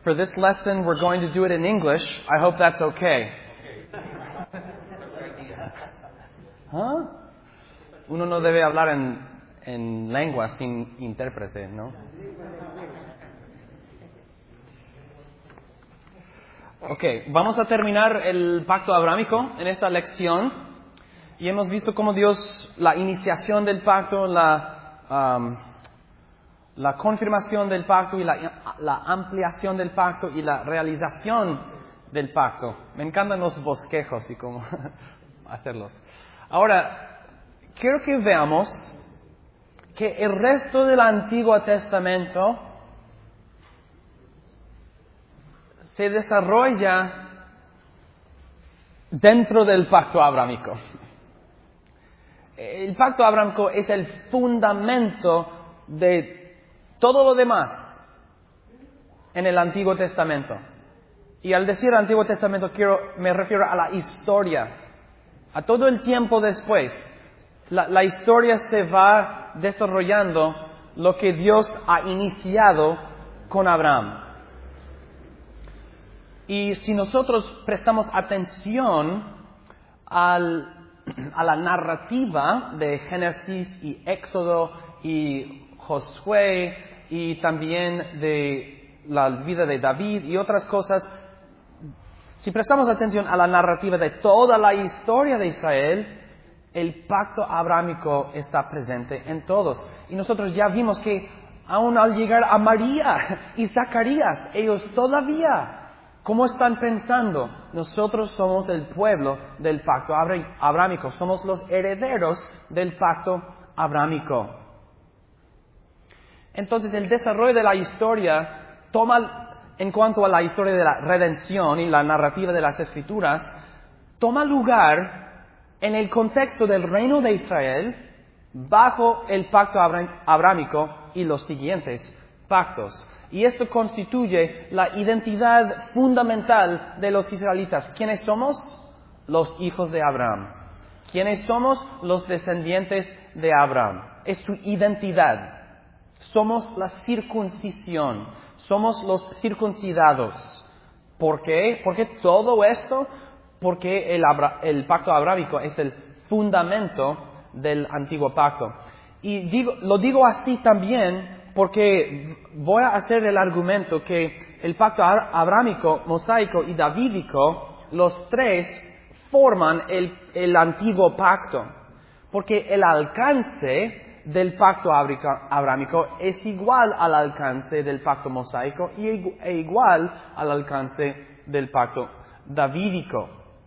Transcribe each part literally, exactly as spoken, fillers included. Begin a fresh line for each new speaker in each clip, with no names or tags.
For this lesson, we're going to do it in English. I hope that's okay. ¿Ah? Uno no debe hablar en, en lengua sin intérprete, ¿no? Ok, vamos a terminar el pacto abrámico en esta lección. Y hemos visto cómo Dios, la iniciación del pacto, la, um, la confirmación del pacto y la, la ampliación del pacto y la realización del pacto. Me encantan los bosquejos y cómo hacerlos. Ahora, quiero que veamos que el resto del Antiguo Testamento se desarrolla dentro del pacto abrámico. El pacto abrámico es el fundamento de todo lo demás en el Antiguo Testamento. Y al decir Antiguo Testamento quiero, me refiero a la historia, a todo el tiempo después. La, la historia se va desarrollando lo que Dios ha iniciado con Abraham. Y si nosotros prestamos atención al, a la narrativa de Génesis y Éxodo y Josué y también de la vida de David y otras cosas, si prestamos atención a la narrativa de toda la historia de Israel, el pacto abrámico está presente en todos. Y nosotros ya vimos que aún al llegar a María y Zacarías, ellos todavía, ¿cómo están pensando? Nosotros somos el pueblo del pacto abrámico, somos los herederos del pacto abrámico. Entonces el desarrollo de la historia toma, en cuanto a la historia de la redención y la narrativa de las Escrituras, toma lugar en el contexto del reino de Israel bajo el pacto abrámico y los siguientes pactos. Y esto constituye la identidad fundamental de los israelitas. ¿Quiénes somos? Los hijos de Abraham. ¿Quiénes somos? Los descendientes de Abraham. Es su identidad. Somos la circuncisión. Somos los circuncidados. ¿Por qué? ¿Por qué todo esto? Porque el, el pacto abrámico es el fundamento del antiguo pacto. Y digo, lo digo así también porque voy a hacer el argumento que el pacto abrámico, mosaico y davídico, los tres forman el, el antiguo pacto. Porque el alcance del pacto abrámico es igual al alcance del pacto mosaico y e igual al alcance del pacto davídico.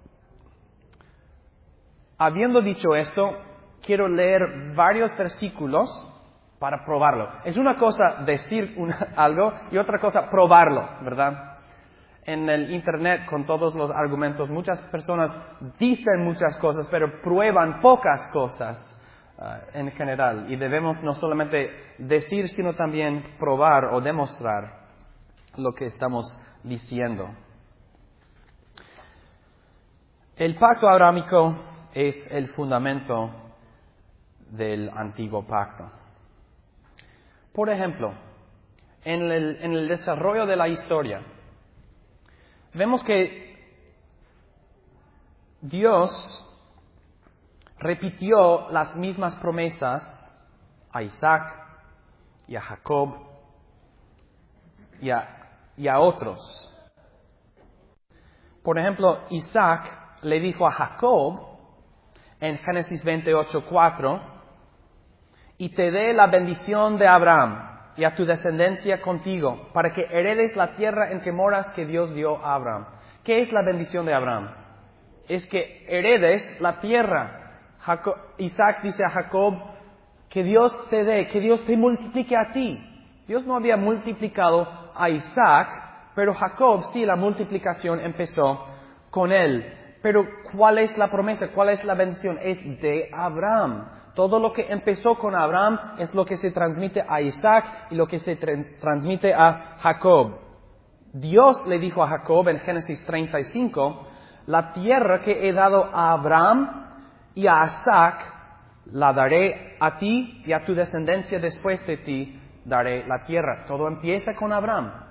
Habiendo dicho esto, quiero leer varios versículos para probarlo. Es una cosa decir una, algo y otra cosa probarlo, ¿verdad? En el Internet, con todos los argumentos, muchas personas dicen muchas cosas, pero prueban pocas cosas uh, en general. Y debemos no solamente decir, sino también probar o demostrar lo que estamos diciendo. El pacto abrámico es el fundamento del antiguo pacto. Por ejemplo, en el, en el desarrollo de la historia, vemos que Dios repitió las mismas promesas a Isaac y a Jacob y a, y a otros. Por ejemplo, Isaac le dijo a Jacob en Génesis veintiocho cuatro, y te dé la bendición de Abraham y a tu descendencia contigo, para que heredes la tierra en que moras que Dios dio a Abraham. ¿Qué es la bendición de Abraham? Es que heredes la tierra. Jacob, Isaac dice a Jacob, que Dios te dé, que Dios te multiplique a ti. Dios no había multiplicado a Isaac, pero Jacob sí, la multiplicación empezó con él. Pero ¿cuál es la promesa? ¿Cuál es la bendición? Es de Abraham. Todo lo que empezó con Abraham es lo que se transmite a Isaac y lo que se trans- transmite a Jacob. Dios le dijo a Jacob en Génesis treinta y cinco, la tierra que he dado a Abraham y a Isaac la daré a ti y a tu descendencia después de ti daré la tierra. Todo empieza con Abraham.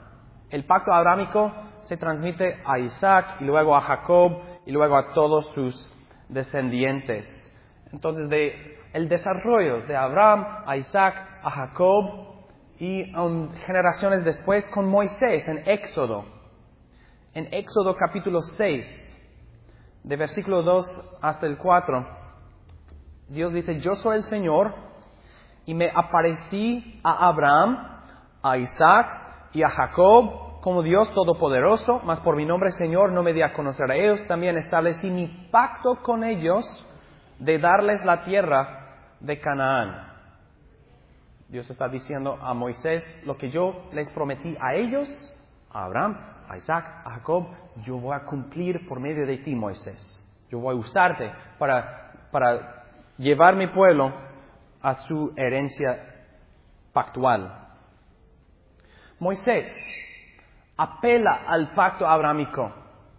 El pacto abrámico se transmite a Isaac y luego a Jacob y luego a todos sus descendientes. Entonces, de el desarrollo de Abraham a Isaac, a Jacob y um, generaciones después con Moisés en Éxodo. En Éxodo capítulo seis, de versículo dos hasta el cuatro, Dios dice: yo soy el Señor y me aparecí a Abraham, a Isaac y a Jacob como Dios Todopoderoso, mas por mi nombre Señor no me di a conocer a ellos. También establecí mi pacto con ellos de darles la tierra de Canaán. Dios está diciendo a Moisés: lo que yo les prometí a ellos, a Abraham, a Isaac, a Jacob, yo voy a cumplir por medio de ti, Moisés. Yo voy a usarte para, para llevar mi pueblo a su herencia pactual. Moisés apela al pacto abrámico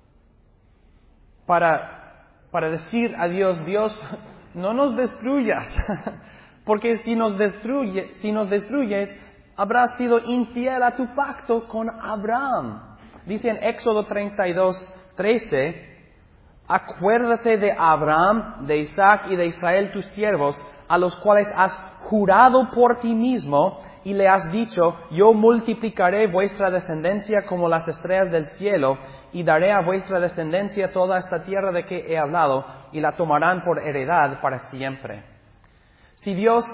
para, para decir a Dios: Dios, no nos destruyas, porque si nos, destruye, si nos destruyes, habrás sido infiel a tu pacto con Abraham. Dice en Éxodo treinta y dos, trece, acuérdate de Abraham, de Isaac y de Israel tus siervos, a los cuales has jurado por ti mismo, y le has dicho: yo multiplicaré vuestra descendencia como las estrellas del cielo, y daré a vuestra descendencia toda esta tierra de que he hablado, y la tomarán por heredad para siempre. Si Dios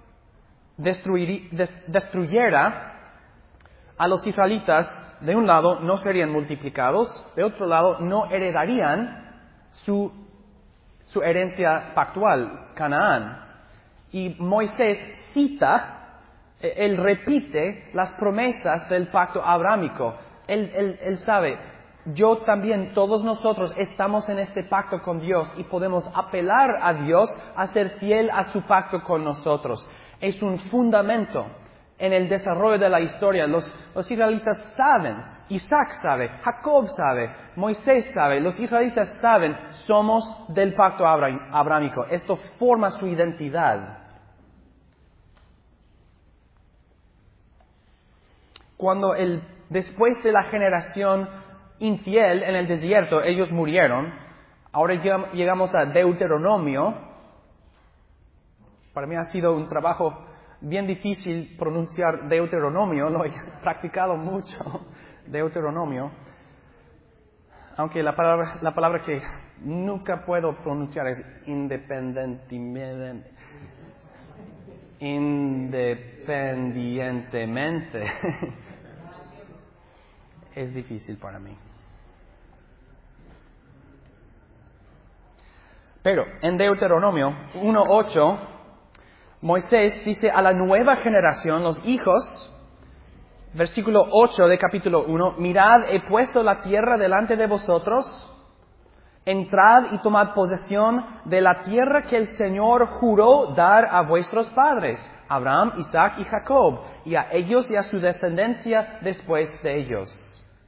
destruyera a los israelitas, de un lado no serían multiplicados, de otro lado no heredarían su, su herencia pactual, Canaán. Y Moisés cita, él repite las promesas del pacto abrámico. Él, él, él sabe, yo también, todos nosotros estamos en este pacto con Dios y podemos apelar a Dios a ser fiel a su pacto con nosotros. Es un fundamento en el desarrollo de la historia. Los, los israelitas saben, Isaac sabe, Jacob sabe, Moisés sabe, los israelitas saben, somos del pacto abrámico. Esto forma su identidad. Cuando el, después de la generación infiel en el desierto, ellos murieron, ahora llegamos a Deuteronomio. Para mí ha sido un trabajo bien difícil pronunciar Deuteronomio, lo he practicado mucho, Deuteronomio, aunque la palabra, la palabra que nunca puedo pronunciar es independientemente. Independientemente. Es difícil para mí. Pero en Deuteronomio uno ocho, Moisés dice a la nueva generación, los hijos, versículo ocho de capítulo uno, mirad, he puesto la tierra delante de vosotros, entrad y tomad posesión de la tierra que el Señor juró dar a vuestros padres, Abraham, Isaac y Jacob, y a ellos y a su descendencia después de ellos.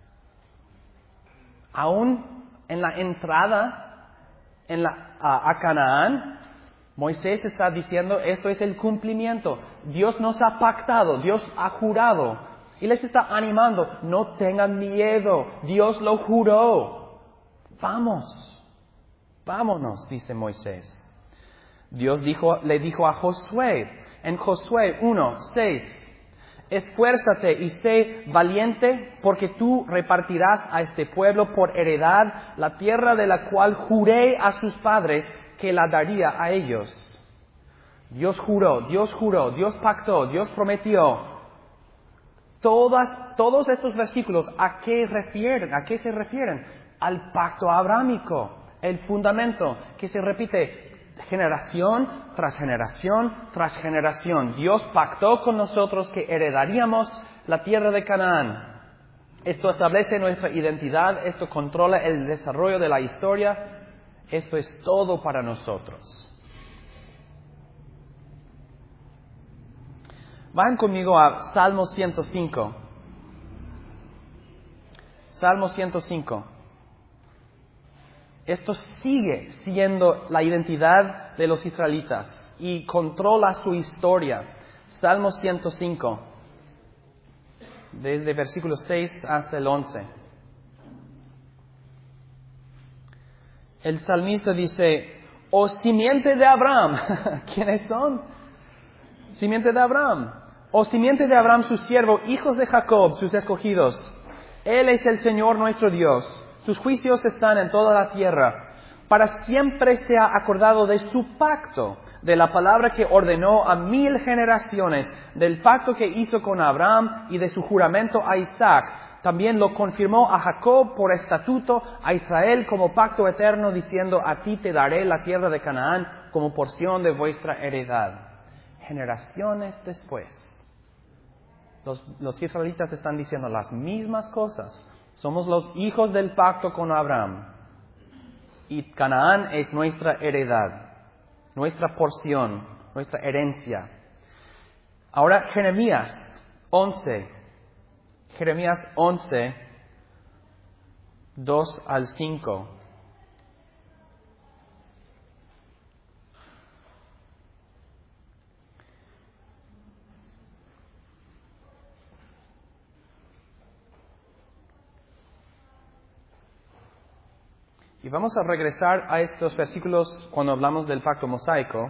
Aún en la entrada en la, a, a Canaán, Moisés está diciendo, esto es el cumplimiento. Dios nos ha pactado, Dios ha jurado. Y les está animando, no tengan miedo, Dios lo juró. Vamos, vámonos, dice Moisés. Dios dijo, le dijo a Josué, en Josué uno seis, esfuérzate y sé valiente, porque tú repartirás a este pueblo por heredad la tierra de la cual juré a sus padres que la daría a ellos. Dios juró, Dios juró, Dios pactó, Dios prometió. Todas, todos estos versículos, ¿a qué refieren? ¿A qué se refieren? Al pacto abrámico, el fundamento que se repite generación tras generación tras generación. Dios pactó con nosotros que heredaríamos la tierra de Canaán. Esto establece nuestra identidad, esto controla el desarrollo de la historia. Esto es todo para nosotros. Vayan conmigo a Salmo ciento cinco. Salmo ciento cinco. Esto sigue siendo la identidad de los israelitas y controla su historia. Salmo ciento cinco. desde versículo seis hasta el once. El salmista dice, oh simiente de Abraham, ¿quiénes son? Simiente de Abraham, oh simiente de Abraham su siervo, hijos de Jacob, sus escogidos. Él es el Señor nuestro Dios, sus juicios están en toda la tierra. Para siempre se ha acordado de su pacto, de la palabra que ordenó a mil generaciones, del pacto que hizo con Abraham y de su juramento a Isaac. También lo confirmó a Jacob por estatuto, a Israel como pacto eterno, diciendo, a ti te daré la tierra de Canaán como porción de vuestra heredad. Generaciones después, los, los israelitas están diciendo las mismas cosas. Somos los hijos del pacto con Abraham. Y Canaán es nuestra heredad, nuestra porción, nuestra herencia. Ahora Jeremías once, Jeremías once, dos al cinco. Y vamos a regresar a estos versículos cuando hablamos del pacto mosaico,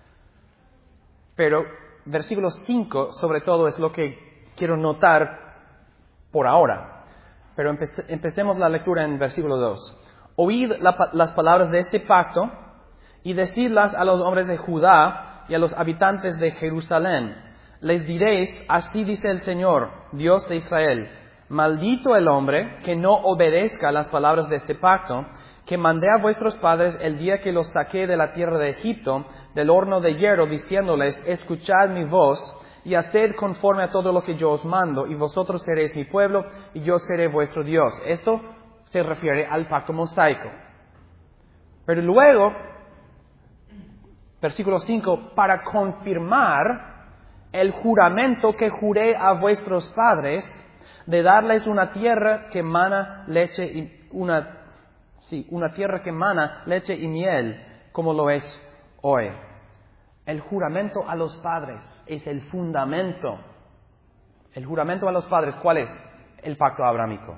pero versículo cinco sobre todo es lo que quiero notar por ahora. Pero empe- empecemos la lectura en versículo dos. Oíd la, las palabras de este pacto y decidlas a los hombres de Judá y a los habitantes de Jerusalén. Les diréis, así dice el Señor, Dios de Israel, maldito el hombre que no obedezca a las palabras de este pacto, que mandé a vuestros padres el día que los saqué de la tierra de Egipto, del horno de hierro, diciéndoles, escuchad mi voz, y haced conforme a todo lo que yo os mando, y vosotros seréis mi pueblo, y yo seré vuestro Dios. Esto se refiere al pacto mosaico. Pero luego, versículo cinco, para confirmar el juramento que juré a vuestros padres, de darles una tierra que mana leche y una Sí, una tierra que mana leche y miel, como lo es hoy. El juramento a los padres es el fundamento. El juramento a los padres, ¿cuál es? El pacto abrámico.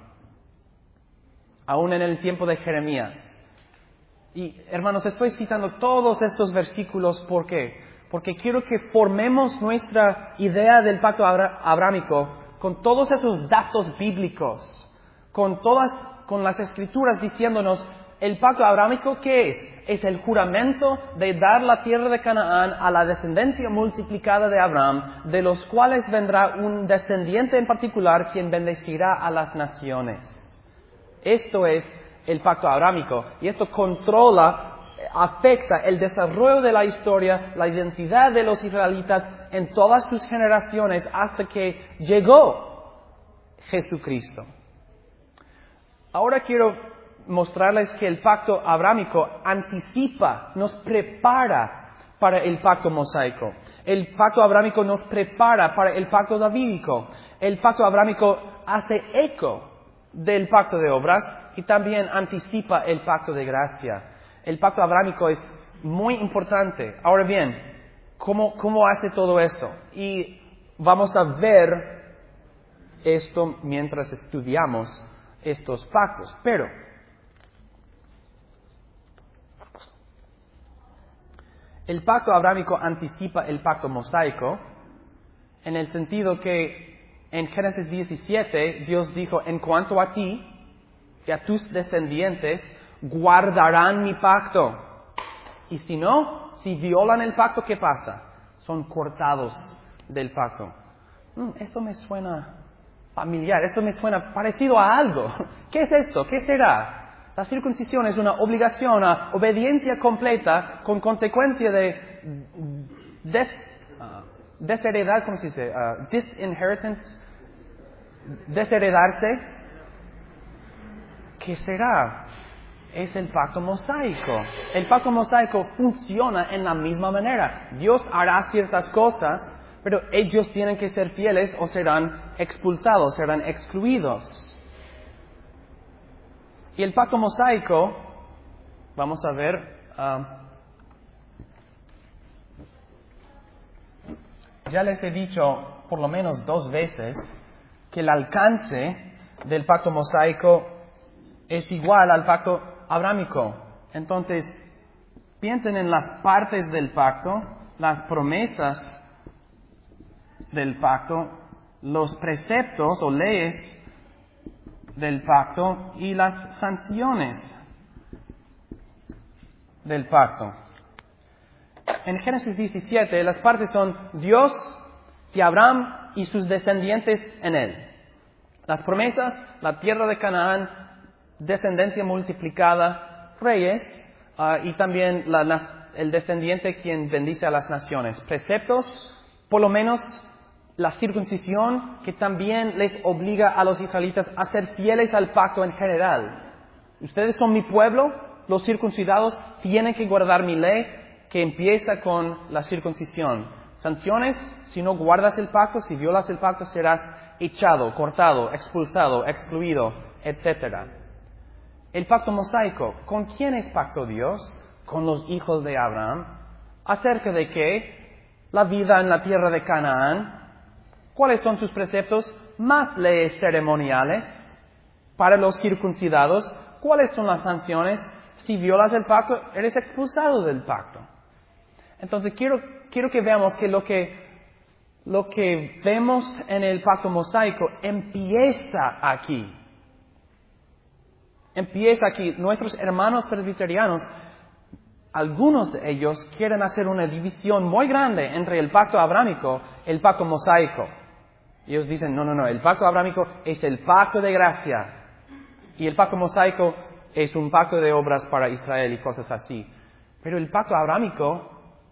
Aún en el tiempo de Jeremías. Y hermanos, estoy citando todos estos versículos, ¿por qué? Porque quiero que formemos nuestra idea del pacto abra- abrámico con todos esos datos bíblicos, con todas con las escrituras diciéndonos, el pacto abrámico, ¿qué es? Es el juramento de dar la tierra de Canaán a la descendencia multiplicada de Abraham, de los cuales vendrá un descendiente en particular quien bendecirá a las naciones. Esto es el pacto abrámico, y esto controla, afecta el desarrollo de la historia, la identidad de los israelitas en todas sus generaciones hasta que llegó Jesucristo. Ahora quiero mostrarles que el pacto abrámico anticipa, nos prepara para el pacto mosaico. El pacto abrámico nos prepara para el pacto davídico. El pacto abrámico hace eco del pacto de obras y también anticipa el pacto de gracia. El pacto abrámico es muy importante. Ahora bien, ¿cómo, cómo hace todo eso? Y vamos a ver esto mientras estudiamos estos pactos. Pero el pacto abrámico anticipa el pacto mosaico en el sentido que en Génesis diecisiete Dios dijo, en cuanto a ti y a tus descendientes guardarán mi pacto. Y si no, si violan el pacto, ¿qué pasa? Son cortados del pacto. Mm, esto me suena familiar, esto me suena parecido a algo. ¿Qué es esto? ¿Qué será? La circuncisión es una obligación, una obediencia completa con consecuencia de des, uh, desheredar, ¿cómo se dice? Uh, disinheritance, desheredarse. ¿Qué será? Es el pacto mosaico. El pacto mosaico funciona en la misma manera. Dios hará ciertas cosas, pero ellos tienen que ser fieles o serán expulsados, serán excluidos. Y el pacto mosaico, vamos a ver, uh, ya les he dicho por lo menos dos veces que el alcance del pacto mosaico es igual al pacto abrámico. Entonces, piensen en las partes del pacto, las promesas del pacto, los preceptos o leyes del pacto y las sanciones del pacto. En Génesis diecisiete, las partes son Dios y Abraham y sus descendientes en él. Las promesas, la tierra de Canaán, descendencia multiplicada, reyes, uh, y también la, el descendiente quien bendice a las naciones. Preceptos, por lo menos la circuncisión, que también les obliga a los israelitas a ser fieles al pacto en general. Ustedes son mi pueblo, los circuncidados tienen que guardar mi ley, que empieza con la circuncisión. Sanciones, si no guardas el pacto, si violas el pacto, serás echado, cortado, expulsado, excluido, etcétera. El pacto mosaico, ¿con quién es pacto Dios? Con los hijos de Abraham. ¿Acerca de qué? La vida en la tierra de Canaán. ¿Cuáles son sus preceptos? Más leyes ceremoniales para los circuncidados. ¿Cuáles son las sanciones? Si violas el pacto, eres expulsado del pacto. Entonces quiero, quiero que veamos que lo que lo que vemos en el pacto mosaico empieza aquí. Empieza aquí. Nuestros hermanos presbiterianos, algunos de ellos quieren hacer una división muy grande entre el pacto abrámico y el pacto mosaico. Ellos dicen, no, no, no, el pacto abrámico es el pacto de gracia y el pacto mosaico es un pacto de obras para Israel y cosas así. Pero el pacto abrámico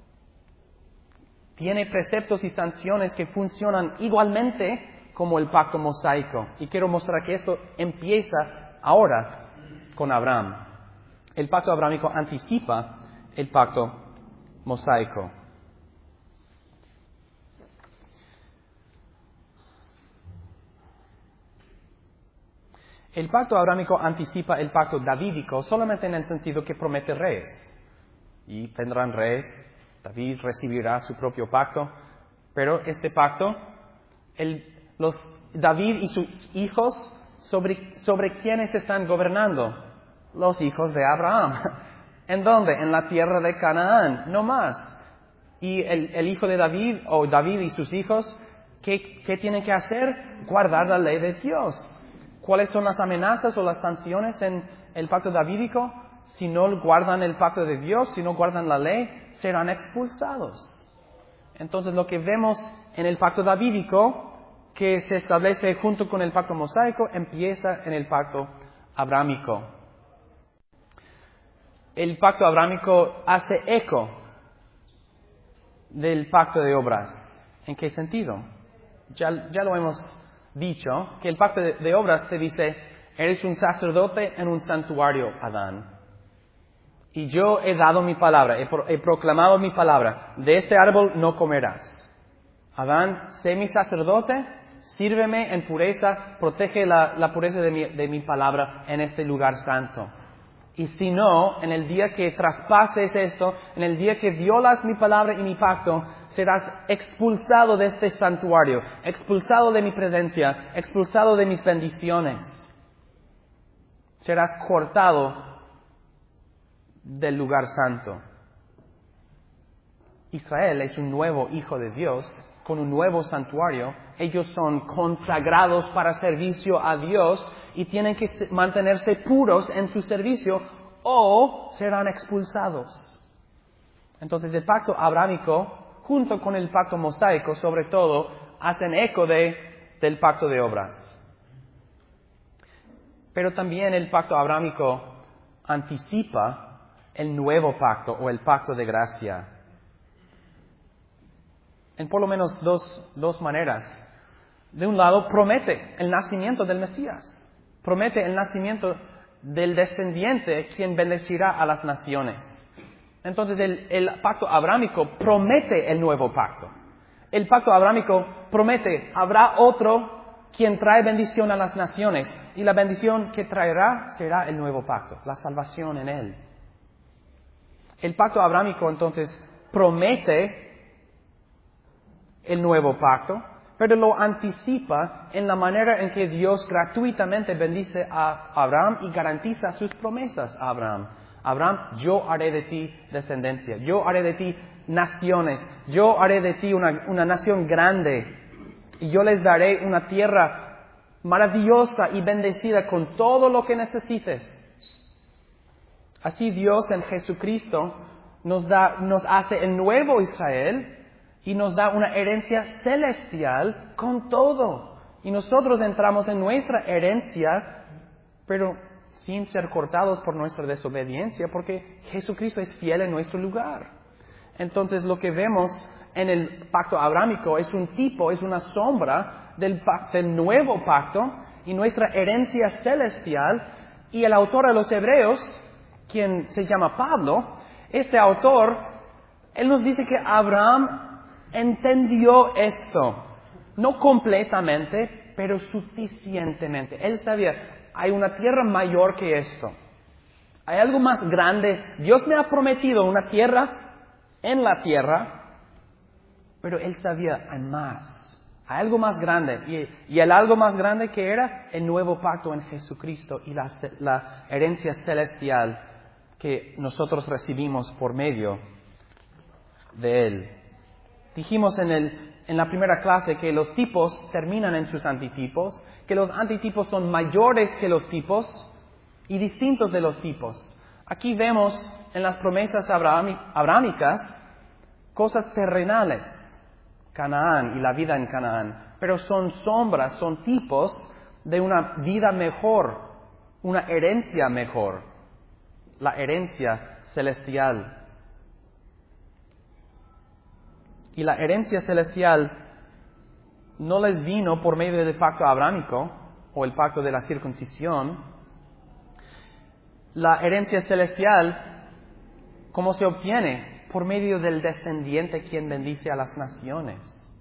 tiene preceptos y sanciones que funcionan igualmente como el pacto mosaico. Y quiero mostrar que esto empieza ahora con Abraham. El pacto abrámico anticipa el pacto mosaico. El pacto abrámico anticipa el pacto davídico solamente en el sentido que promete reyes. Y tendrán reyes. David recibirá su propio pacto, pero este pacto, el, los, David y sus hijos, sobre, ¿sobre quiénes están gobernando? Los hijos de Abraham. ¿En dónde? En la tierra de Canaán, no más. Y el, el hijo de David, o David y sus hijos, ¿qué, qué tienen que hacer? Guardar la ley de Dios. ¿Cuáles son las amenazas o las sanciones en el pacto davídico? Si no guardan el pacto de Dios, si no guardan la ley, serán expulsados. Entonces lo que vemos en el pacto davídico, que se establece junto con el pacto mosaico, empieza en el pacto abrámico. El pacto abrámico hace eco del pacto de obras. ¿En qué sentido? Ya, ya lo hemos dicho, que el pacto de, de obras te dice, eres un sacerdote en un santuario, Adán. Y yo he dado mi palabra, he, pro, he proclamado mi palabra. De este árbol no comerás. Adán, sé mi sacerdote, sírveme en pureza, protege la, la pureza de mi, de mi palabra en este lugar santo. Y si no, en el día que traspases esto, en el día que violas mi palabra y mi pacto, serás expulsado de este santuario, expulsado de mi presencia, expulsado de mis bendiciones. Serás cortado del lugar santo. Israel es un nuevo hijo de Dios, con un nuevo santuario. Ellos son consagrados para servicio a Dios y tienen que mantenerse puros en su servicio o serán expulsados. Entonces el pacto abrámico, junto con el pacto mosaico, sobre todo, hacen eco de, del pacto de obras. Pero también el pacto abrámico anticipa el nuevo pacto o el pacto de gracia. En por lo menos dos, dos maneras. De un lado, promete el nacimiento del Mesías. Promete el nacimiento del descendiente quien bendecirá a las naciones. Entonces el, el pacto abrámico promete el nuevo pacto. El pacto abrámico promete, habrá otro quien trae bendición a las naciones. Y la bendición que traerá será el nuevo pacto, la salvación en él. El pacto abrámico entonces promete el nuevo pacto, pero lo anticipa en la manera en que Dios gratuitamente bendice a Abraham y garantiza sus promesas a Abraham. Abraham, yo haré de ti descendencia, yo haré de ti naciones, yo haré de ti una, una nación grande, y yo les daré una tierra maravillosa y bendecida con todo lo que necesites. Así Dios en Jesucristo nos da, nos hace el nuevo Israel y nos da una herencia celestial con todo. Y nosotros entramos en nuestra herencia, pero sin ser cortados por nuestra desobediencia, porque Jesucristo es fiel en nuestro lugar. Entonces lo que vemos en el pacto abrámico es un tipo, es una sombra del, pacto, del nuevo pacto y nuestra herencia celestial. Y el autor de los Hebreos, quien se llama Pablo, este autor, él nos dice que Abraham entendió esto, no completamente, pero suficientemente. Él sabía, hay una tierra mayor que esto. Hay algo más grande. Dios me ha prometido una tierra en la tierra, pero él sabía, hay más. Hay algo más grande. Y, y el algo más grande que era el nuevo pacto en Jesucristo y la, la herencia celestial que nosotros recibimos por medio de él. Dijimos en, el, en la primera clase que los tipos terminan en sus antitipos, que los antitipos son mayores que los tipos y distintos de los tipos. Aquí vemos en las promesas abrámicas cosas terrenales, Canaán y la vida en Canaán, pero son sombras, son tipos de una vida mejor, una herencia mejor, la herencia celestial. Y la herencia celestial no les vino por medio del pacto abrámico o el pacto de la circuncisión. La herencia celestial, ¿cómo se obtiene? Por medio del descendiente quien bendice a las naciones.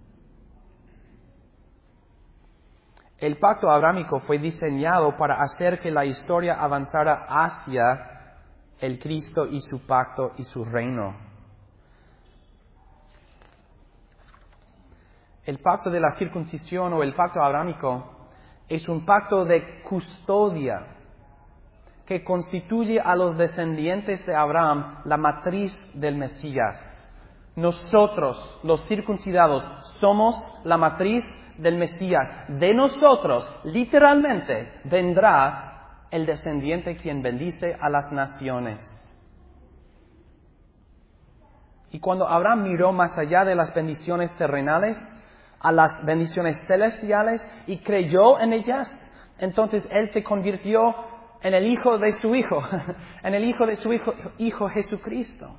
El pacto abrámico fue diseñado para hacer que la historia avanzara hacia el Cristo y su pacto y su reino. El pacto de la circuncisión o el pacto abrámico es un pacto de custodia que constituye a los descendientes de Abraham la matriz del Mesías. Nosotros, los circuncidados, somos la matriz del Mesías. De nosotros, literalmente, vendrá el descendiente quien bendice a las naciones. Y cuando Abraham miró más allá de las bendiciones terrenales, a las bendiciones celestiales y creyó en ellas, entonces él se convirtió en el hijo de su hijo, en el hijo de su hijo, hijo Jesucristo.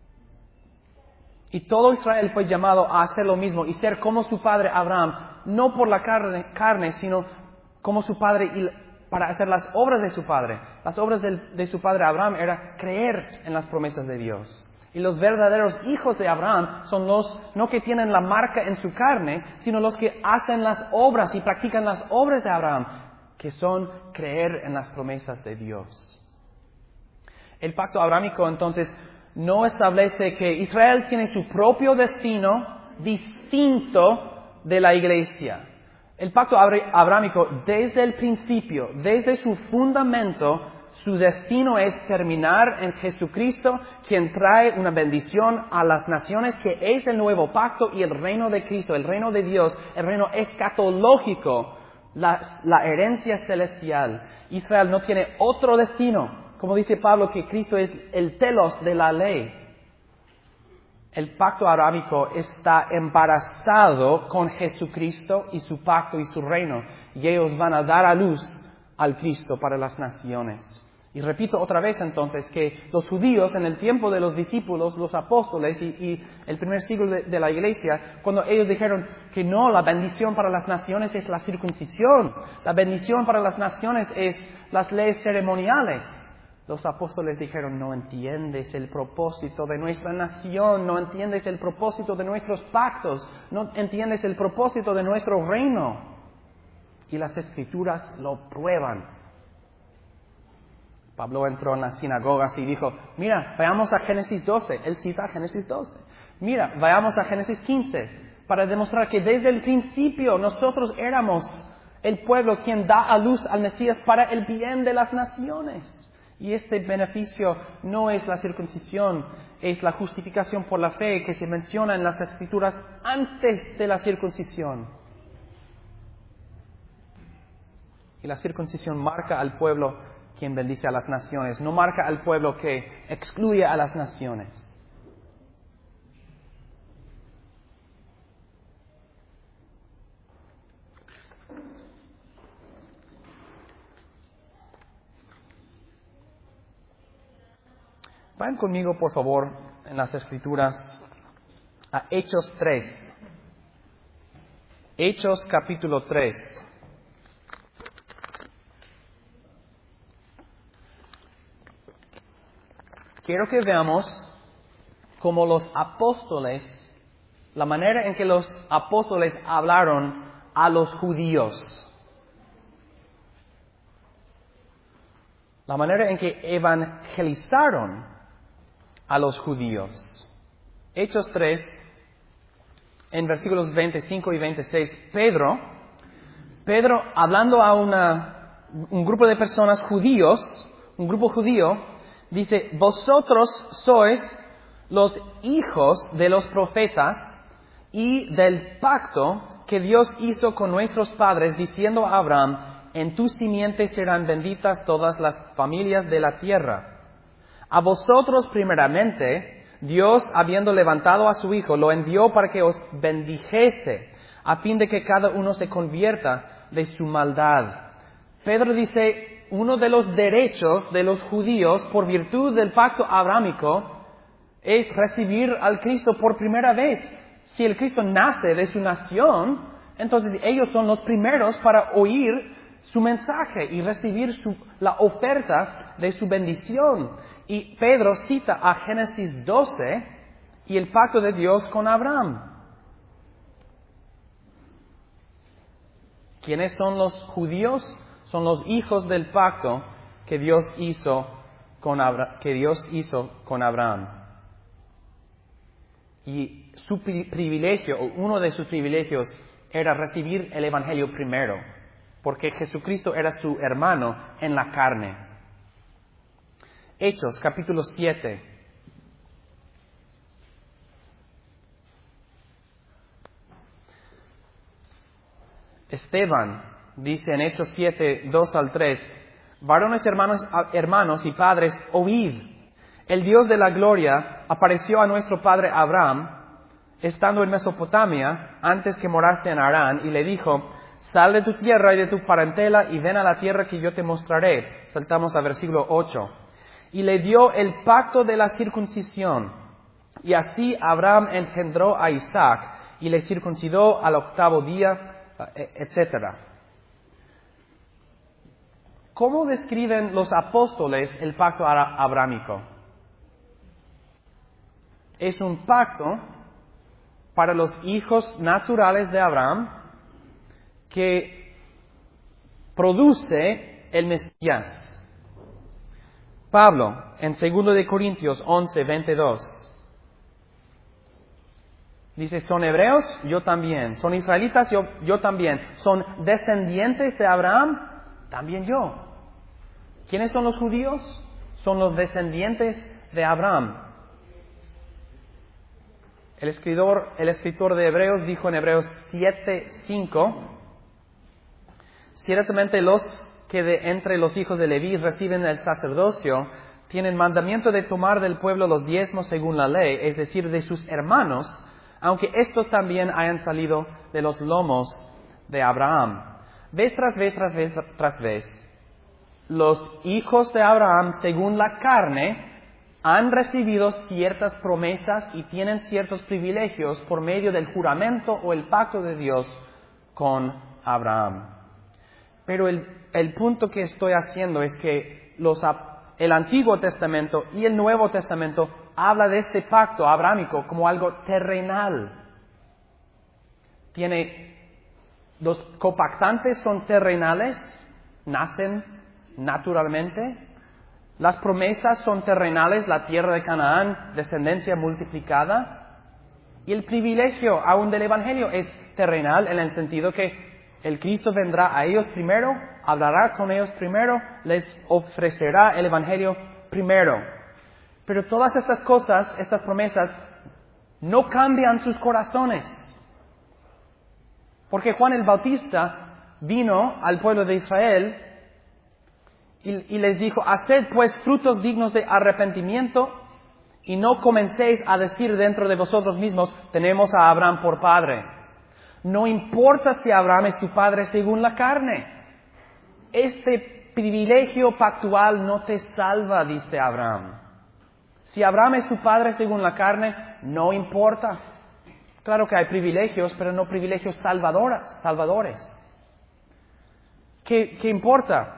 Y todo Israel fue llamado a hacer lo mismo y ser como su padre Abraham, no por la carne, carne sino como su padre y para hacer las obras de su padre. Las obras de, de su padre Abraham era creer en las promesas de Dios. Y los verdaderos hijos de Abraham son los, no que tienen la marca en su carne, sino los que hacen las obras y practican las obras de Abraham, que son creer en las promesas de Dios. El pacto abrámico, entonces, no establece que Israel tiene su propio destino distinto de la iglesia. El pacto abrámico, desde el principio, desde su fundamento, su destino es terminar en Jesucristo, quien trae una bendición a las naciones, que es el nuevo pacto y el reino de Cristo, el reino de Dios, el reino escatológico, la, la herencia celestial. Israel no tiene otro destino, como dice Pablo, que Cristo es el telos de la ley. El pacto abrámico está embarazado con Jesucristo y su pacto y su reino, y ellos van a dar a luz al Cristo para las naciones. Y repito otra vez entonces que los judíos en el tiempo de los discípulos, los apóstoles y, y el primer siglo de, de la iglesia, cuando ellos dijeron que no, la bendición para las naciones es la circuncisión, la bendición para las naciones es las leyes ceremoniales. Los apóstoles dijeron, no entiendes el propósito de nuestra nación, no entiendes el propósito de nuestros pactos, no entiendes el propósito de nuestro reino. Y las escrituras lo prueban. Pablo entró en las sinagogas y dijo, mira, vayamos a Génesis doce. Él cita Génesis doce. Mira, vayamos a Génesis quince. para demostrar que desde el principio nosotros éramos el pueblo quien da a luz al Mesías para el bien de las naciones. Y este beneficio no es la circuncisión, es la justificación por la fe que se menciona en las Escrituras antes de la circuncisión. Y la circuncisión marca al pueblo quien bendice a las naciones, no marca al pueblo que excluye a las naciones. Vayan conmigo, por favor, en las Escrituras a Hechos tres. Hechos capítulo tres. Quiero que veamos cómo los apóstoles, la manera en que los apóstoles hablaron a los judíos. La manera en que evangelizaron a los judíos. Hechos tres, en versículos veinticinco y veintiséis, Pedro, Pedro hablando a una, un grupo de personas judíos, un grupo judío, dice, vosotros sois los hijos de los profetas y del pacto que Dios hizo con nuestros padres, diciendo a Abraham, en tu simiente serán benditas todas las familias de la tierra. A vosotros primeramente, Dios, habiendo levantado a su Hijo, lo envió para que os bendijese, a fin de que cada uno se convierta de su maldad. Pedro dice, uno de los derechos de los judíos, por virtud del pacto abrámico, es recibir al Cristo por primera vez. Si el Cristo nace de su nación, entonces ellos son los primeros para oír su mensaje y recibir su, la oferta de su bendición. Y Pedro cita a Génesis doce y el pacto de Dios con Abraham. ¿Quiénes son los judíos? Son los hijos del pacto que Dios hizo con, Abra- que Dios hizo con Abraham. Y su pri- privilegio, o uno de sus privilegios, era recibir el Evangelio primero, porque Jesucristo era su hermano en la carne. Hechos, capítulo siete. Esteban dice en Hechos siete, dos al tres, varones hermanos, hermanos y padres, oíd, el Dios de la gloria apareció a nuestro padre Abraham, estando en Mesopotamia, antes que morase en Harán, y le dijo, sal de tu tierra y de tu parentela y ven a la tierra que yo te mostraré. Saltamos a versículo ocho. Y le dio el pacto de la circuncisión. Y así Abraham engendró a Isaac y le circuncidó al octavo día, etcétera. ¿Cómo describen los apóstoles el pacto abrámico? Es un pacto para los hijos naturales de Abraham que produce el Mesías. Pablo, en segundo de Corintios once, veintidós, dice, ¿son hebreos? Yo también. ¿Son israelitas? Yo, yo también. ¿Son descendientes de Abraham? También yo. ¿Quiénes son los judíos? Son los descendientes de Abraham. El escritor, el escritor de Hebreos dijo en Hebreos siete, cinco, ciertamente los que de entre los hijos de Leví reciben el sacerdocio, tienen mandamiento de tomar del pueblo los diezmos según la ley, es decir, de sus hermanos, aunque estos también hayan salido de los lomos de Abraham. Vez tras vez, tras vez, tras vez, los hijos de Abraham, según la carne, han recibido ciertas promesas y tienen ciertos privilegios por medio del juramento o el pacto de Dios con Abraham. Pero el, el punto que estoy haciendo es que los, el Antiguo Testamento y el Nuevo Testamento habla de este pacto abrámico como algo terrenal. Tiene, los copactantes son terrenales, nacen naturalmente. Las promesas son terrenales, la tierra de Canaán, descendencia multiplicada. Y el privilegio aún del Evangelio es terrenal en el sentido que el Cristo vendrá a ellos primero, hablará con ellos primero, les ofrecerá el Evangelio primero. Pero todas estas cosas, estas promesas, no cambian sus corazones. Porque Juan el Bautista vino al pueblo de Israel y, y les dijo, haced pues frutos dignos de arrepentimiento y no comencéis a decir dentro de vosotros mismos, tenemos a Abraham por padre. No importa si Abraham es tu padre según la carne. Este privilegio pactual no te salva, dice Abraham. Si Abraham es tu padre según la carne, no importa. Claro que hay privilegios, pero no privilegios salvadoras, salvadores. ¿Qué, qué importa?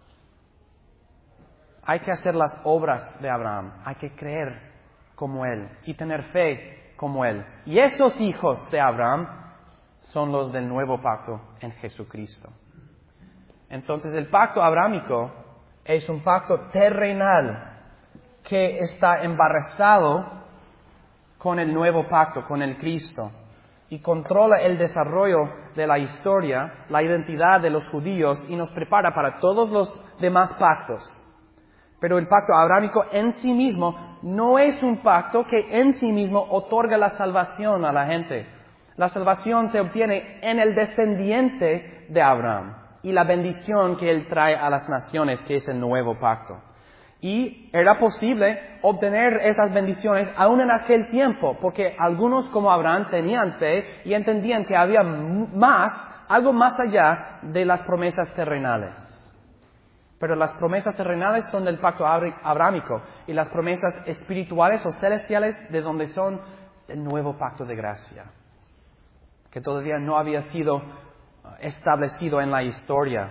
Hay que hacer las obras de Abraham. Hay que creer como él y tener fe como él. Y esos hijos de Abraham son los del nuevo pacto en Jesucristo. Entonces el pacto abrahámico es un pacto terrenal que está embarazado con el nuevo pacto, con el Cristo, y controla el desarrollo de la historia, la identidad de los judíos y nos prepara para todos los demás pactos. Pero el pacto abrahámico en sí mismo no es un pacto que en sí mismo otorga la salvación a la gente. La salvación se obtiene en el descendiente de Abraham y la bendición que él trae a las naciones, que es el nuevo pacto. Y era posible obtener esas bendiciones aún en aquel tiempo, porque algunos como Abraham tenían fe y entendían que había más, algo más allá de las promesas terrenales. Pero las promesas terrenales son del pacto abrahámico y las promesas espirituales o celestiales de donde son el nuevo pacto de gracia, que todavía no había sido establecido en la historia.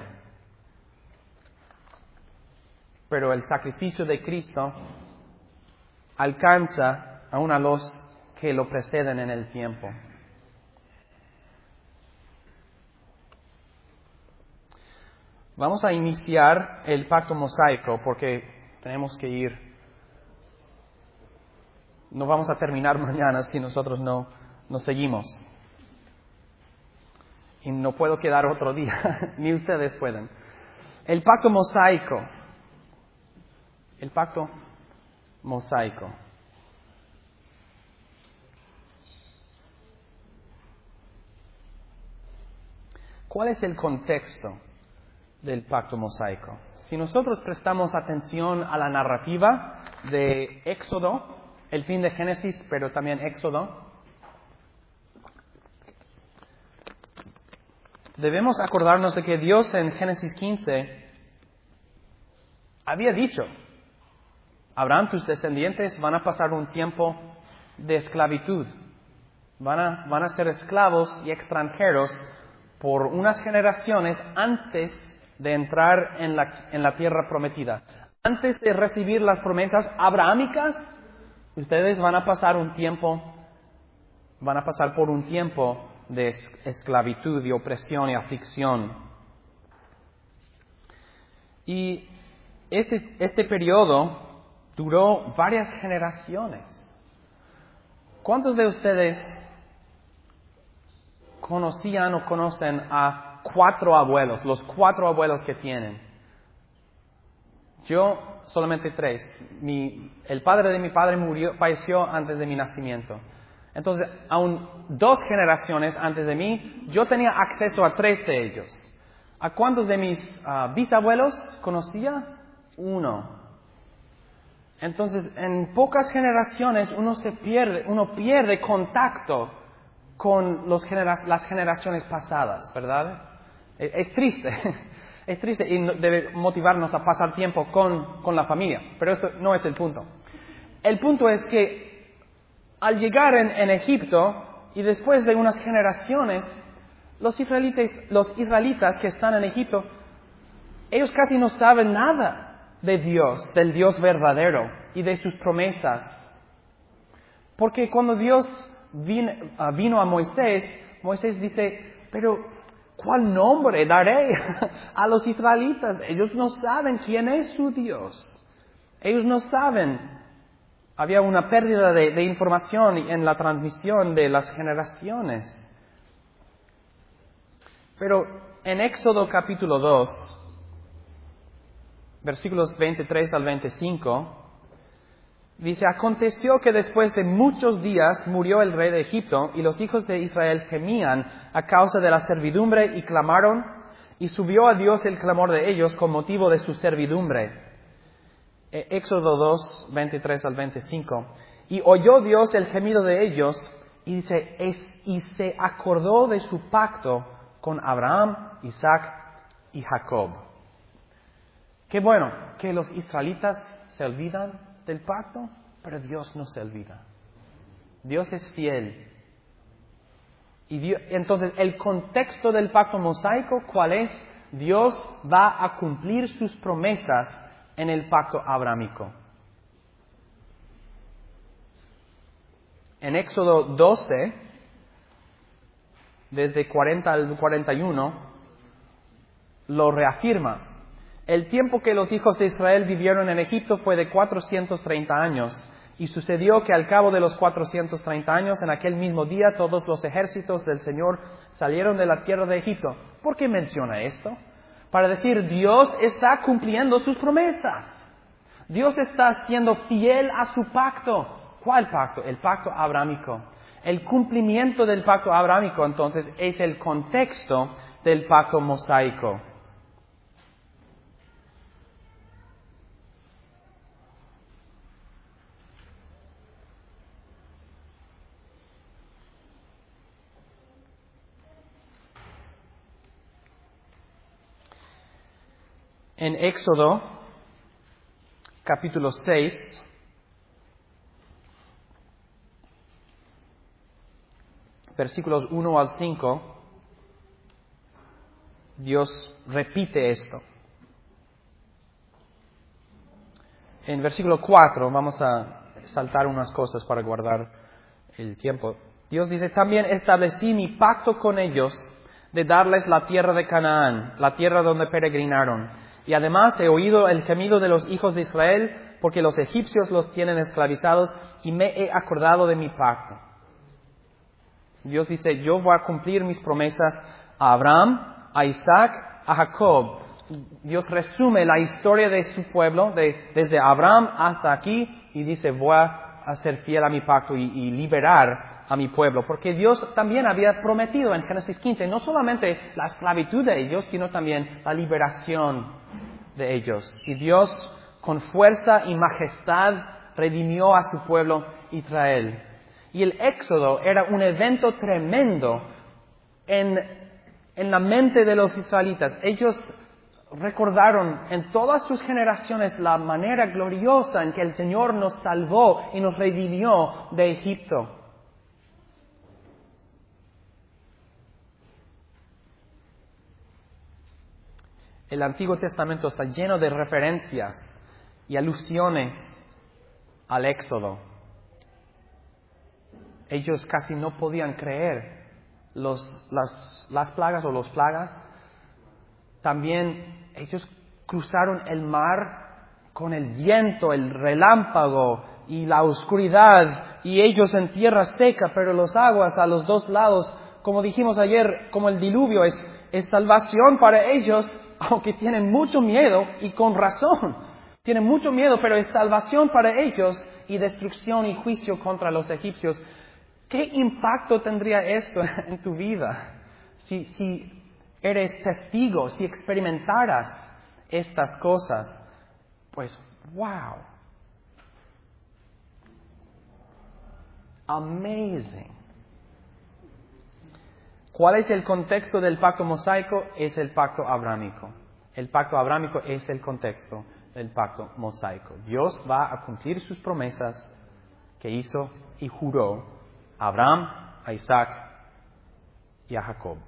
Pero el sacrificio de Cristo alcanza aún a los que lo preceden en el tiempo. Vamos a iniciar el pacto mosaico porque tenemos que ir. No vamos a terminar mañana si nosotros no, no seguimos. Y no puedo quedar otro día, ni ustedes pueden. El pacto mosaico. El pacto mosaico. ¿Cuál es el contexto del pacto mosaico? Si nosotros prestamos atención a la narrativa de Éxodo, el fin de Génesis, pero también Éxodo, debemos acordarnos de que Dios en Génesis quince había dicho, Abraham, tus descendientes van a pasar un tiempo de esclavitud. Van a, van a ser esclavos y extranjeros por unas generaciones antes de entrar en la, en la tierra prometida. Antes de recibir las promesas abrahámicas, ustedes van a pasar un tiempo, van a pasar por un tiempo de esclavitud y opresión y aflicción. Y este, este periodo duró varias generaciones. ¿Cuántos de ustedes conocían o conocen a cuatro abuelos, los cuatro abuelos que tienen? Yo solamente tres. Mi, el padre de mi padre murió, falleció antes de mi nacimiento. Entonces, aún dos generaciones antes de mí, yo tenía acceso a tres de ellos. ¿A cuántos de mis uh, bisabuelos conocía? Uno. Entonces, en pocas generaciones uno se pierde, uno pierde contacto con los genera- las generaciones pasadas, ¿verdad? Es, es triste, es triste y no, debe motivarnos a pasar tiempo con, con la familia, pero esto no es el punto. El punto es que al llegar en, en Egipto y después de unas generaciones, los israelitas, los israelitas que están en Egipto, ellos casi no saben nada de Dios, del Dios verdadero y de sus promesas. Porque cuando Dios vino, uh, vino a Moisés, Moisés dice, pero ¿cuál nombre daré a los israelitas? Ellos no saben quién es su Dios. Ellos no saben Había una pérdida de, de información en la transmisión de las generaciones. Pero en Éxodo capítulo dos, versículos veintitrés al veinticinco, dice: aconteció que después de muchos días murió el rey de Egipto, y los hijos de Israel gemían a causa de la servidumbre y clamaron, y subió a Dios el clamor de ellos con motivo de su servidumbre. Éxodo dos, veintitrés al veinticinco. Y oyó Dios el gemido de ellos, y dice, es, y se acordó de su pacto con Abraham, Isaac y Jacob. Qué bueno que los israelitas se olvidan del pacto, pero Dios no se olvida. Dios es fiel. Y Dios, entonces, el contexto del pacto mosaico, ¿cuál es? Dios va a cumplir sus promesas en el pacto abrámico. En Éxodo doce, desde cuarenta al cuarenta y uno, lo reafirma. El tiempo que los hijos de Israel vivieron en Egipto fue de cuatrocientos treinta años. Y sucedió que al cabo de los cuatrocientos treinta años, en aquel mismo día, todos los ejércitos del Señor salieron de la tierra de Egipto. ¿Por qué menciona esto? Para decir, Dios está cumpliendo sus promesas. Dios está siendo fiel a su pacto. ¿Cuál pacto? El pacto abrámico. El cumplimiento del pacto abrámico, entonces, es el contexto del pacto mosaico. En Éxodo, capítulo seis, versículos uno al cinco, Dios repite esto. En versículo cuatro, vamos a saltar unas cosas para guardar el tiempo. Dios dice, también establecí mi pacto con ellos de darles la tierra de Canaán, la tierra donde peregrinaron. Y además he oído el gemido de los hijos de Israel, porque los egipcios los tienen esclavizados, y me he acordado de mi pacto. Dios dice, yo voy a cumplir mis promesas a Abraham, a Isaac, a Jacob. Dios resume la historia de su pueblo, de, desde Abraham hasta aquí, y dice, voy a ser fiel a mi pacto y, y liberar a mi pueblo. Porque Dios también había prometido en Génesis quince, no solamente la esclavitud de ellos, sino también la liberación de ellos. Y Dios, con fuerza y majestad, redimió a su pueblo Israel. Y el Éxodo era un evento tremendo en, en la mente de los israelitas. Ellos recordaron en todas sus generaciones la manera gloriosa en que el Señor nos salvó y nos redimió de Egipto. El Antiguo Testamento está lleno de referencias y alusiones al Éxodo. Ellos casi no podían creer los, las, las plagas o los plagas. También ellos cruzaron el mar con el viento, el relámpago y la oscuridad, y ellos en tierra seca, pero los aguas a los dos lados, como dijimos ayer, como el diluvio, es, es salvación para ellos, aunque tienen mucho miedo, y con razón. Tienen mucho miedo, pero es salvación para ellos y destrucción y juicio contra los egipcios. ¿Qué impacto tendría esto en tu vida si, si eres testigo, si experimentaras estas cosas? Pues, wow. Amazing. ¿Cuál es el contexto del pacto mosaico? Es el pacto abrámico. El pacto abrámico es el contexto del pacto mosaico. Dios va a cumplir sus promesas que hizo y juró a Abraham, a Isaac y a Jacob.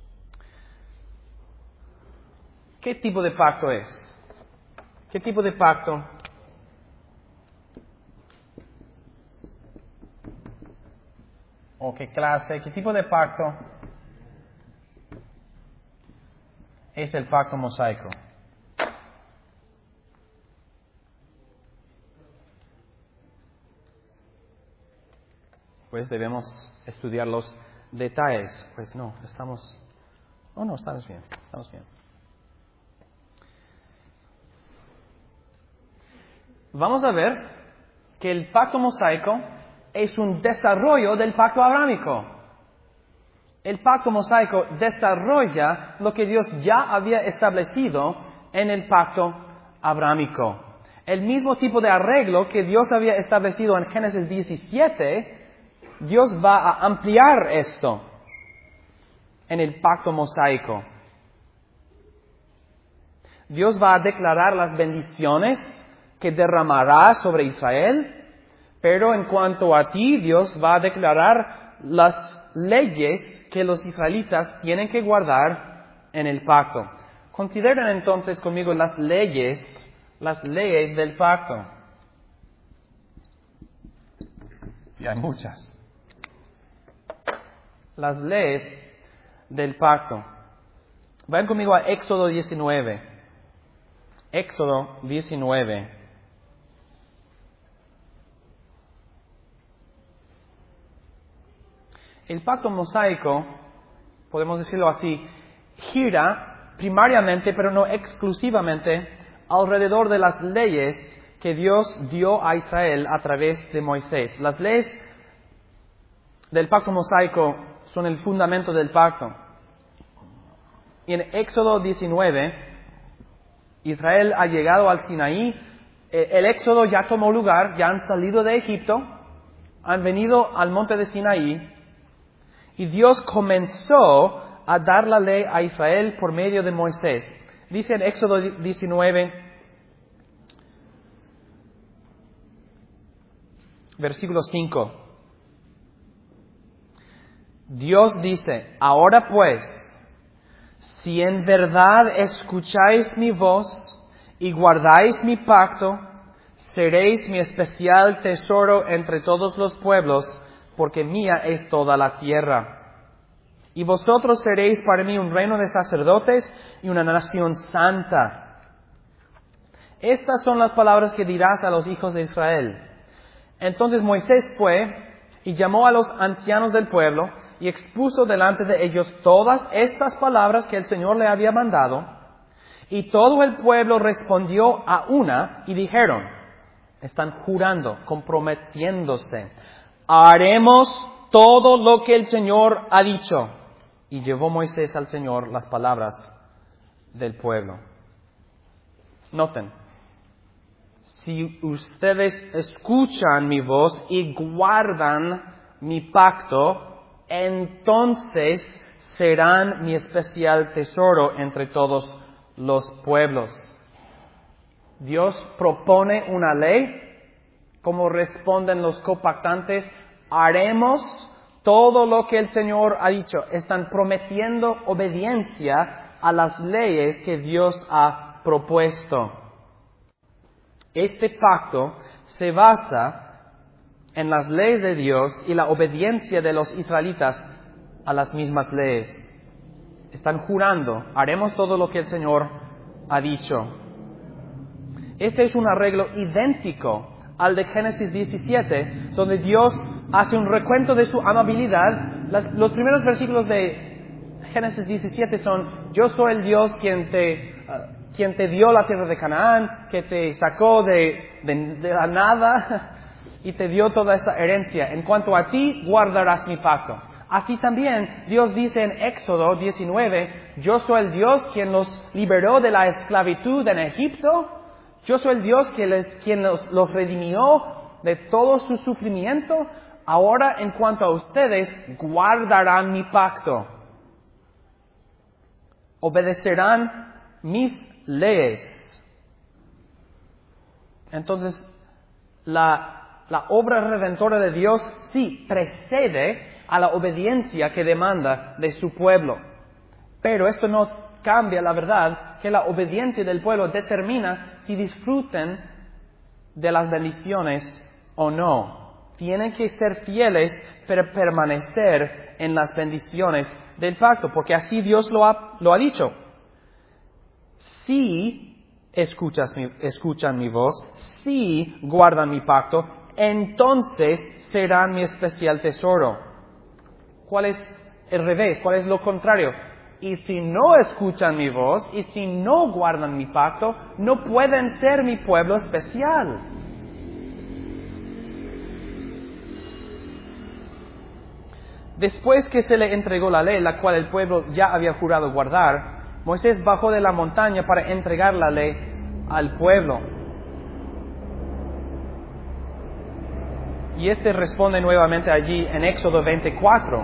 ¿Qué tipo de pacto es? ¿Qué tipo de pacto? ¿O qué clase? ¿Qué tipo de pacto es el pacto mosaico? pues debemos estudiar los detalles. Pues no, estamos... Oh, no, estamos bien, estamos bien. Vamos a ver que el pacto mosaico es un desarrollo del pacto abrámico. El pacto mosaico desarrolla lo que Dios ya había establecido en el pacto abrámico. El mismo tipo de arreglo que Dios había establecido en Génesis diecisiete, Dios va a ampliar esto en el pacto mosaico. Dios va a declarar las bendiciones que derramará sobre Israel, pero en cuanto a ti, Dios va a declarar las leyes que los israelitas tienen que guardar en el pacto. Consideren entonces conmigo las leyes, las leyes del pacto. Y hay muchas. Las leyes del pacto. Vayan conmigo a Éxodo diecinueve. Éxodo diecinueve. El pacto mosaico, podemos decirlo así, gira primariamente, pero no exclusivamente, alrededor de las leyes que Dios dio a Israel a través de Moisés. Las leyes del pacto mosaico son el fundamento del pacto. Y en Éxodo diecinueve, Israel ha llegado al Sinaí, el éxodo ya tomó lugar, ya han salido de Egipto, han venido al monte de Sinaí, y Dios comenzó a dar la ley a Israel por medio de Moisés. Dice en Éxodo diecinueve, versículo cinco. Dios dice, ahora pues, si en verdad escucháis mi voz y guardáis mi pacto, seréis mi especial tesoro entre todos los pueblos, porque mía es toda la tierra. Y vosotros seréis para mí un reino de sacerdotes y una nación santa. Estas son las palabras que dirás a los hijos de Israel. Entonces Moisés fue y llamó a los ancianos del pueblo y expuso delante de ellos todas estas palabras que el Señor le había mandado. Y todo el pueblo respondió a una y dijeron, están jurando, comprometiéndose, haremos todo lo que el Señor ha dicho. Y llevó Moisés al Señor las palabras del pueblo. Noten, si ustedes escuchan mi voz y guardan mi pacto, entonces serán mi especial tesoro entre todos los pueblos. Dios propone una ley. Como responden los copactantes, haremos todo lo que el Señor ha dicho. Están prometiendo obediencia a las leyes que Dios ha propuesto. Este pacto se basa en las leyes de Dios y la obediencia de los israelitas a las mismas leyes. Están jurando, haremos todo lo que el Señor ha dicho. Este es un arreglo idéntico al de Génesis diecisiete, donde Dios hace un recuento de su amabilidad. Las, los primeros versículos de Génesis diecisiete son, yo soy el Dios quien te, uh, quien te dio la tierra de Canaán, que te sacó de, de, de la nada y te dio toda esta herencia. En cuanto a ti, guardarás mi pacto. Así también Dios dice en Éxodo diecinueve, yo soy el Dios quien los liberó de la esclavitud en Egipto. Yo soy el Dios que les, quien los, los redimió de todo su sufrimiento. Ahora, en cuanto a ustedes, guardarán mi pacto. Obedecerán mis leyes. Entonces, la, la obra redentora de Dios sí precede a la obediencia que demanda de su pueblo. Pero esto no cambia la verdad que la obediencia del pueblo determina si disfruten de las bendiciones o no. Tienen que ser fieles para permanecer en las bendiciones del pacto, porque así Dios lo ha, lo ha dicho. Si escuchas mi, escuchan mi voz, si guardan mi pacto, entonces serán mi especial tesoro. ¿Cuál es el revés? ¿Cuál es lo contrario? Y si no escuchan mi voz, y si no guardan mi pacto, no pueden ser mi pueblo especial. Después que se le entregó la ley, la cual el pueblo ya había jurado guardar, Moisés bajó de la montaña para entregar la ley al pueblo. Y este responde nuevamente allí en Éxodo veinticuatro.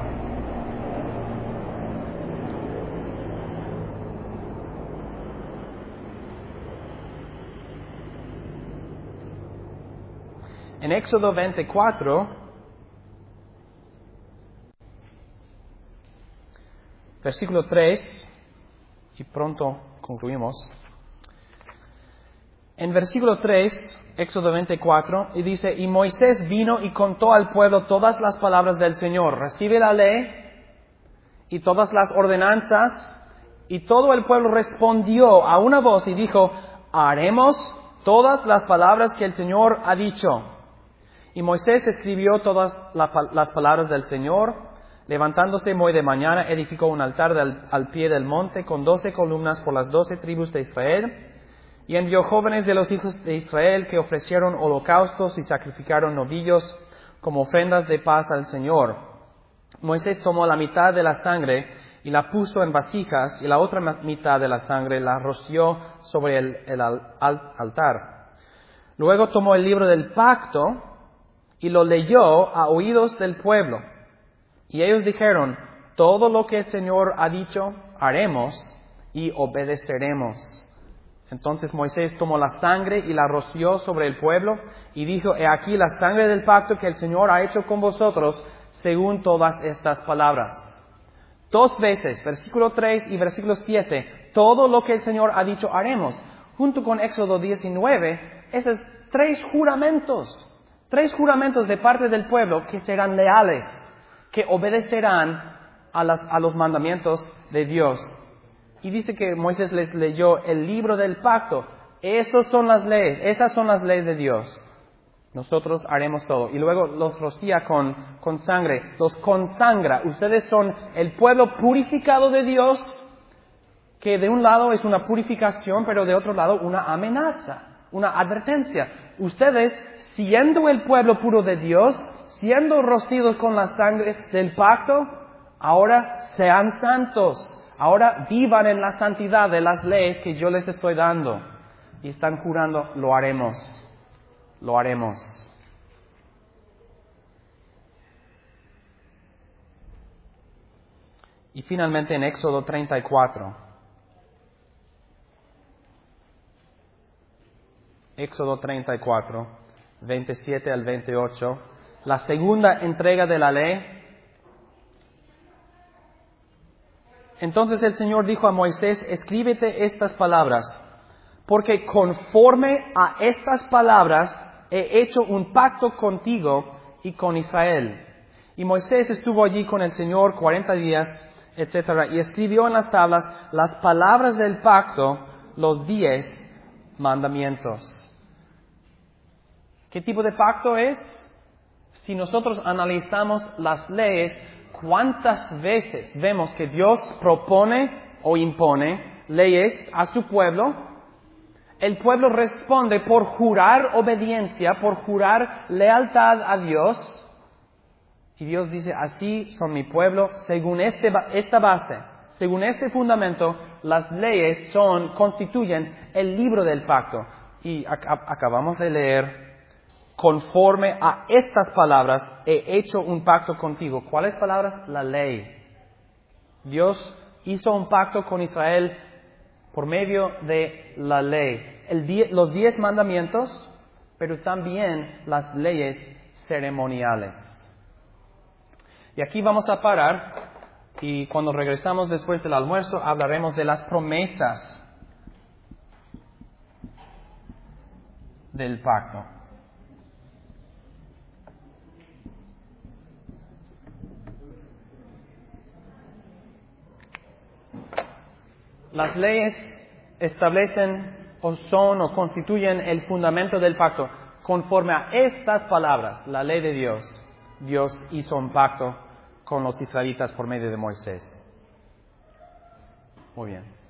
En Éxodo veinticuatro, versículo tres, y pronto concluimos. En versículo tres, Éxodo veinticuatro, y dice, y Moisés vino y contó al pueblo todas las palabras del Señor. Recibe la ley y todas las ordenanzas, y todo el pueblo respondió a una voz y dijo, haremos todas las palabras que el Señor ha dicho. Y Moisés escribió todas las palabras del Señor. Levantándose muy de mañana, edificó un altar del, al pie del monte con doce columnas por las doce tribus de Israel. Y envió jóvenes de los hijos de Israel que ofrecieron holocaustos y sacrificaron novillos como ofrendas de paz al Señor. Moisés tomó la mitad de la sangre y la puso en vasijas, y la otra mitad de la sangre la roció sobre el, el al, al, altar. Luego tomó el libro del pacto y lo leyó a oídos del pueblo. Y ellos dijeron, todo lo que el Señor ha dicho, haremos y obedeceremos. Entonces Moisés tomó la sangre y la roció sobre el pueblo y dijo, he aquí la sangre del pacto que el Señor ha hecho con vosotros, según todas estas palabras. Dos veces, versículo tres y versículo siete, todo lo que el Señor ha dicho, haremos. Junto con Éxodo diecinueve, esos tres juramentos, tres juramentos de parte del pueblo que serán leales, que obedecerán a, las, a los mandamientos de Dios. Y dice que Moisés les leyó el libro del pacto. Esas son las leyes, esas son las leyes de Dios. Nosotros haremos todo. Y luego los rocía con, con sangre, los consangra. Ustedes son el pueblo purificado de Dios, que de un lado es una purificación, pero de otro lado una amenaza, una advertencia. Ustedes, siendo el pueblo puro de Dios, siendo rocidos con la sangre del pacto, ahora sean santos. Ahora vivan en la santidad de las leyes que yo les estoy dando. Y están jurando, lo haremos, lo haremos. Y finalmente en Éxodo treinta y cuatro. Éxodo treinta y cuatro, veintisiete al veintiocho. La segunda entrega de la ley. Entonces el Señor dijo a Moisés, escríbete estas palabras, porque conforme a estas palabras he hecho un pacto contigo y con Israel. Y Moisés estuvo allí con el Señor cuarenta días, etcétera, y escribió en las tablas las palabras del pacto, los diez mandamientos. ¿Qué tipo de pacto es? Si nosotros analizamos las leyes, ¿cuántas veces vemos que Dios propone o impone leyes a su pueblo? El pueblo responde por jurar obediencia, por jurar lealtad a Dios. Y Dios dice, así son mi pueblo, según este, esta base, según este fundamento, las leyes son, constituyen el libro del pacto. Y ac- acabamos de leer, conforme a estas palabras he hecho un pacto contigo. ¿Cuáles palabras? La ley. Dios hizo un pacto con Israel por medio de la ley. El die- los diez mandamientos, pero también las leyes ceremoniales. Y aquí vamos a parar y cuando regresamos después del almuerzo hablaremos de las promesas del pacto. Las leyes establecen o son o constituyen el fundamento del pacto. conforme a estas palabras, la ley de Dios, Dios hizo un pacto con los israelitas por medio de Moisés. Muy bien.